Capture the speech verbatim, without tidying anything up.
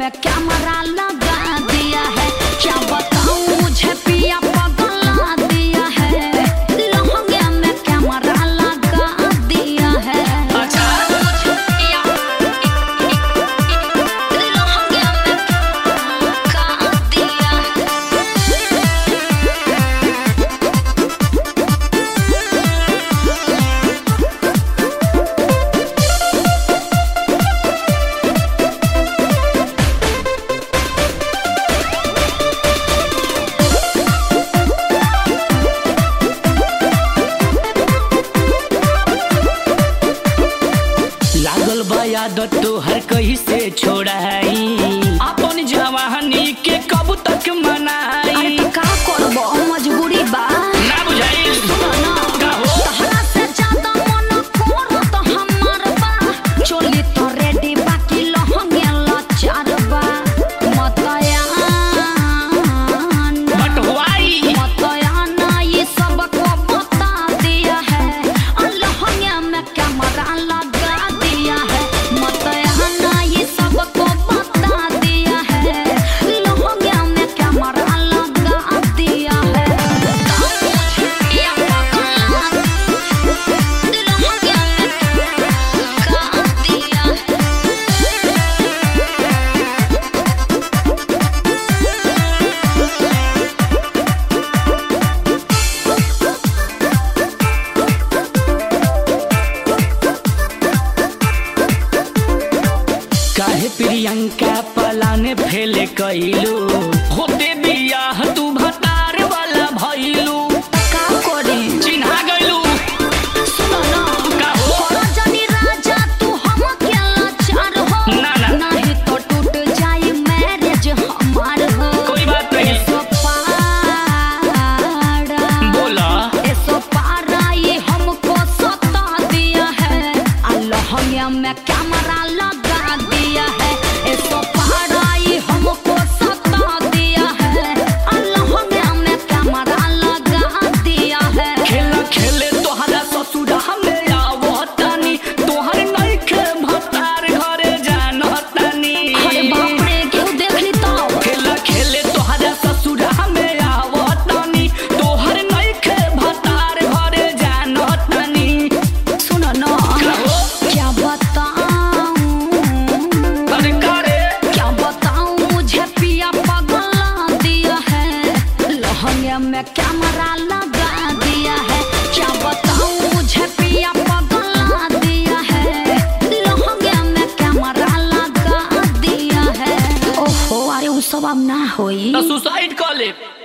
में कैमरा लगा दिया है। क्या बताऊं मुझे पिया पगला दिया है, लहंगे में कैमरा लगा दिया है। अच्छा मुझे पिया लहंगे में लगा दिया है। लागल बा आदत तोहर कहीं से छोड़ाई, अपन जवानी के कब तक मनाई। अरे तो का करबो मजबूरी बा ना बुझाई सुनो का हो तहरा से ज्यादा मन कोरो तो हमार बा। चोली तो रेडी बाकी लहंगे लाचार बा। मतयान बटवाई मतयान ये सब को बता दिया है, और लहंगे में कैमरा लगा दिया है। मतयान ये सब को बता दिया है, लहंगे में कैमरा लगा दिया है। या पगला लहंगे में लगा दिया है। काहे प्रियंका पलाने फेले कइलू, होते बियाह तू भतार वाला भइलू। का करी चिन्हा गइलू सुनो ना का हो रजनी राजा तू हम के लाचार हो, ना ना नहीं तो टूट जाए मैरिज हमार हो। कोई बात नहीं। सो पारा बोला ऐसो पारा ये हमको सता दिया है, लहंगे में कैमरा लगा दिया है। ऐसो पारा ये हमको सता दिया है, लहंगे में कैमरा लगा दिया है। खेला खेले तोहरा ससुरा में आवतानी, तोहर नइखे भतार घरे जानतानी। अरे बाप रे केहू देख ली तो खेला खेले तोहरा ससुरा में आवतानी, तोहर नइखे भतार घरे जानतानी। सुनो ना का हो क्या बताऊं अरे का रे क्या बताऊं मुझे पिया पगला दिया है, लहंगे में कैमरा लगा दिया है। क्या बताऊं मुझे पिया पगला दिया है, लहंगे में कैमरा लगा दिया है। ओहो अरे उ सब अब ना होई। तो सुसाइड कर ले।